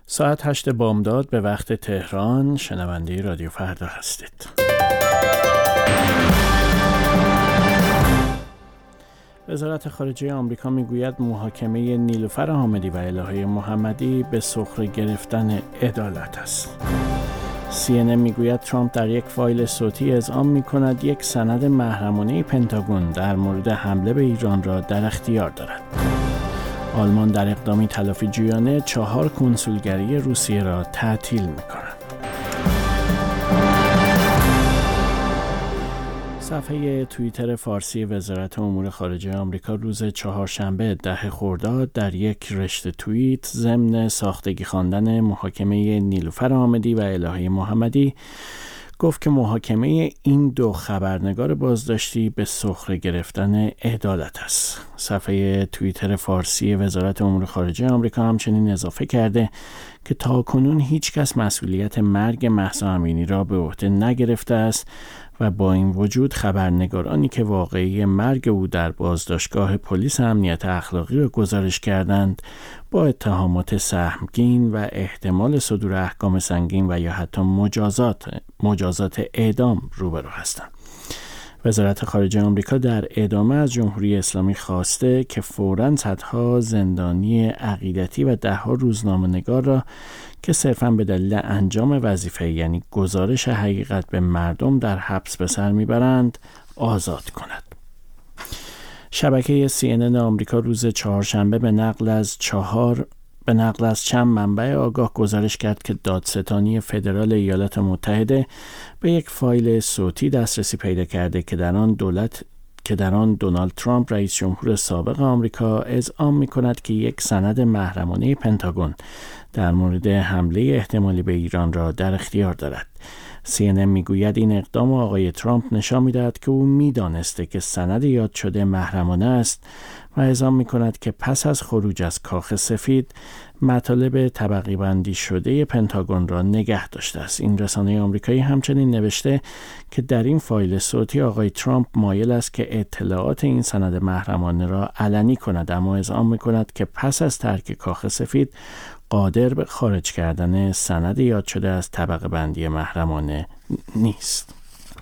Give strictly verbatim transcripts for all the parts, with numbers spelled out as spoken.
ساعت هشت بامداد به وقت تهران. شنونده رادیو فردا هستید. وزارت خارجه آمریکا میگوید محاکمه نیلوفر حامدی و الهه محمدی به سخره گرفتن عدالت است. سی ان ان میگوید ترامپ در یک فایل صوتی اذعان میکند یک سند محرمانه پنتاگون در مورد حمله به ایران را در اختیار دارد. آلمان در اقدامی تلافی جویانه چهار کنسولگری روسیه را تعطیل می‌کند. صفحه توییتر فارسی وزارت امور خارجه آمریکا روز چهارشنبه ده خرداد در یک رشته توییت ضمن ساختگی خواندن محاکمه نیلوفر حامدی و الهه محمدی گفت که محاکمه این دو خبرنگار بازداشتی به سخره گرفتن عدالت است. صفحه توییتر فارسی وزارت امور خارجه آمریکا همچنین اضافه کرده که تاکنون هیچ کس مسئولیت مرگ مهسا امینی را به عهده نگرفته است و با این وجود خبرنگارانی که واقعی مرگ او در بازداشتگاه پلیس امنیت اخلاقی را گزارش کردند با اتهامات سهمگین و احتمال صدور احکام سنگین و یا حتی مجازات مجازات اعدام روبرو هستند. وزارت خارجه آمریکا در ادامه از جمهوری اسلامی خواسته که فوراً صدها زندانی عقیدتی و دهها روزنامه‌نگار را که صرفاً به دلیل انجام وظیفه یعنی گزارش حقیقت به مردم در حبس به سر میبرند آزاد کند. شبکه سی ان ان آمریکا روز چهارشنبه به نقل از چهار به نقل از چند منبع آگاه گزارش کرد که دادستانی فدرال ایالات متحده به یک فایل صوتی دسترسی پیدا کرده که در آن دولت که در آن دونالد ترامپ رئیس جمهور سابق آمریکا اذعان می‌کند که یک سند محرمانه پنتاگون در مورد حمله احتمالی به ایران را در اختیار دارد. سی ان ان میگوید این اقدام آقای ترامپ نشان می‌دهد که او می‌دانسته که سند یاد شده محرمانه است و اذعان می‌کند که پس از خروج از کاخ سفید مطالب طبقه بندی شده پنتاگون را نگه داشته است. این رسانه آمریکایی همچنین نوشته که در این فایل صوتی آقای ترامپ مایل است که اطلاعات این سند محرمانه را علنی کند، اما اذعان می‌کند که پس از ترک کاخ سفید قادر به خارج کردن سند یاد شده از طبقه بندی محرمانه نیست.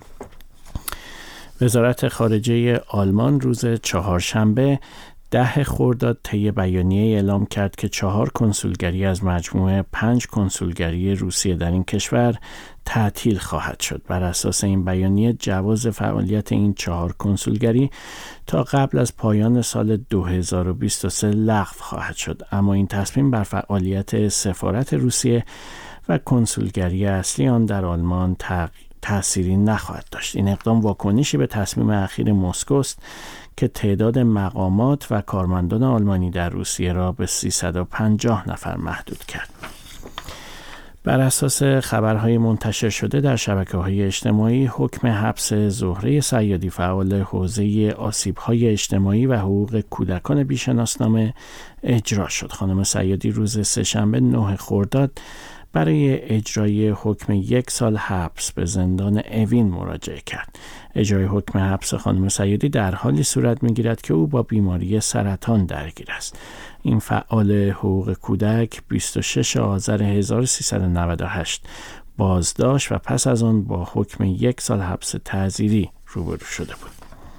وزارت خارجه آلمان روز چهارشنبه ده خرداد طی بیانیه اعلام کرد که چهار کنسولگری از مجموعه پنج کنسولگری روسیه در این کشور تعطیل خواهد شد. بر اساس این بیانیه جواز فعالیت این چهار کنسولگری تا قبل از پایان سال دو هزار و بیست و سه لغو خواهد شد، اما این تصمیم بر فعالیت سفارت روسیه و کنسولگری اصلی آن در آلمان تأثیری نخواهد داشت. این اقدام واکنشی به تصمیم اخیر مسکو است که تعداد مقامات و کارمندان آلمانی در روسیه را به سیصد و پنجاه نفر محدود کرد. بر اساس خبرهای منتشر شده در شبکه‌های اجتماعی، حکم حبس زهره صیادی فعال حوزه آسیب‌های اجتماعی و حقوق کودکان بی‌شناسنامه اجرا شد. خانم صیادی روز سه‌شنبه نه خرداد برای اجرای حکم یک سال حبس به زندان اوین مراجعه کرد. اجرای حکم حبس خانم صیادی در حالی صورت می‌گیرد که او با بیماری سرطان درگیر است. این فعال حقوق کودک بیست و ششم آذر هزار و سیصد و نود و هشت بازداشت و پس از آن با حکم یک سال حبس تعزیری روبرو شده بود.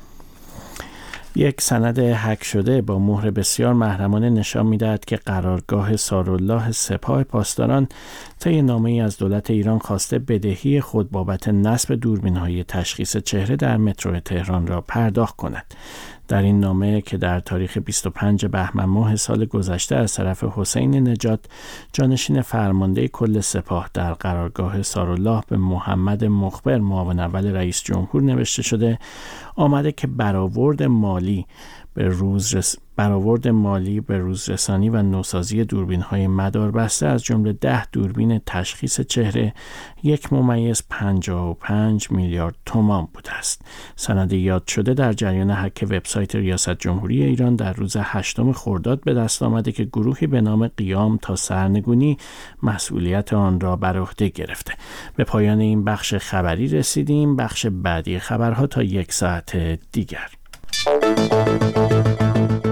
یک سند هک شده با مهر بسیار محرمانه نشان می‌دهد که قرارگاه سارالله سپاه پاسداران طی نامه‌ای از دولت ایران خواسته بدهی خود بابت نصب دوربین‌های تشخیص چهره در مترو تهران را پرداخت کند. در این نامه که در تاریخ بیست و پنجم بهمن ماه سال گذشته از طرف حسین نجات جانشین فرمانده کل سپاه در قرارگاه سارالله به محمد مخبر معاون اول رئیس جمهور نوشته شده، آمده که برآورد مالی به روز رس... برآورد مالی به روزرسانی و نوسازی دوربین‌های مداربسته از جمله ده دوربین تشخیص چهره یک ممیز پنجاه و پنج میلیارد تومان بوده است. سند یاد شده در جریان هک وبسایت ریاست جمهوری ایران در روز هشتم خرداد به دست آمده که گروهی به نام قیام تا سرنگونی مسئولیت آن را بر عهده گرفته. به پایان این بخش خبری رسیدیم. بخش بعدی خبرها تا یک ساعت دیگر.